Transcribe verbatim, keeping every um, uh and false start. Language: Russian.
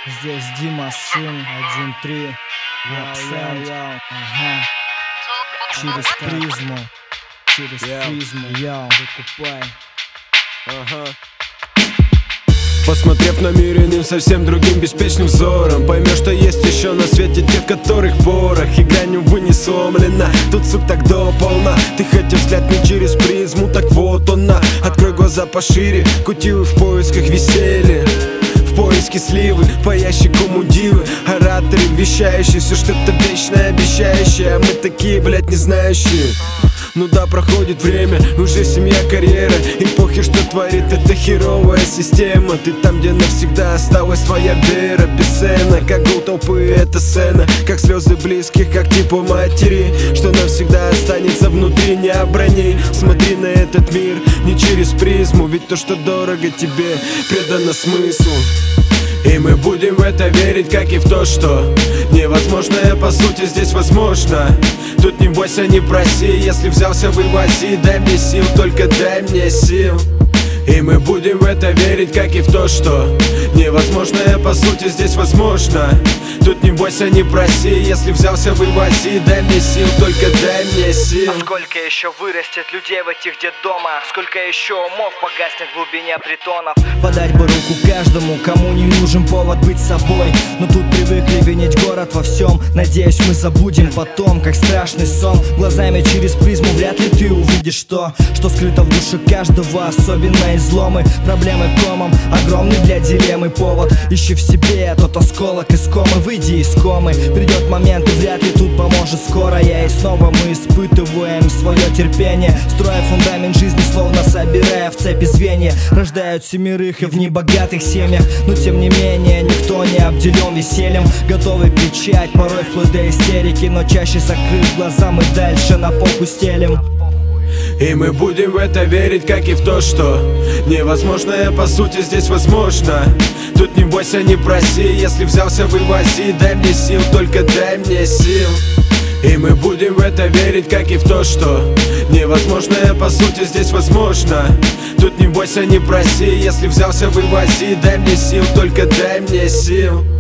Здесь Дима, сын, один три, Вапсент, ага. Через призму, через призму, яу, выкупай. Ага. Посмотрев на мир иным, совсем другим беспечным взором, поймешь, что есть еще на свете те, в которых порох и грань, увы, не сломлена. Тут сук так до полна. Ты хотел взгляд не через призму, так вот он на. Открой глаза пошире, кутилы в поисках веселья, в поиске сливы, по ящику мудилы, ораторы вещающие все что-то вечное, обещающее, а мы такие, блядь, не знающие. Ну да, проходит время, уже семья, карьера, и похер, что творит эта херовая система. Ты там, где навсегда осталась твоя вера, бесценна, как гул толпы, эта сцена, как слезы близких, как тепло матери, что навсегда останется внутри, не оброни. Смотри на этот мир не через призму, ведь то, что дорого тебе, предано смыслу. И мы будем в это верить, как и в то, что невозможное по сути здесь возможно. Тут не бойся, не проси, если взялся вывози, дай мне сил, только дай мне сил. И мы будем в это верить, как и в то, что невозможное по сути здесь возможно. Тут не бойся, не проси, если взялся вывози, дай мне сил, только дай мне сил. А сколько еще вырастет людей в этих детдомах? Сколько еще умов погаснет в глубине притонов? Подать бы руку каждому, кому не нужен повод быть собой. Но тут привыкли винить город во всем. Надеюсь, мы забудем потом, как страшный сон. Глазами через призму вряд ли ты увидишь то, что скрыто в душе каждого, особенно изломы. Проблемы комом, огромный для дилеммы повод. Ищи в себе тот осколок из комы, выйди из комы. Придет момент, и вряд ли тут поможет скорая. И снова мы испытываем свое терпение, строя фундамент жизни, словно собирая в цепи звенья. Рождают семерых и в небогатых семьях, но тем не менее никто не обделен весельем. Готовы кричать, порой вплоть до истерики, но чаще закрыв глаза мы дальше на полку стелим. И мы будем в это верить, как и в то, что невозможное по сути здесь возможно. Тут не бойся, не проси, если взялся вывози, дай мне сил, только дай мне сил. И мы будем в это верить, как и в то, что невозможное по сути здесь возможно. Тут не бойся, не проси, если взялся вывози, дай мне сил, только дай мне сил.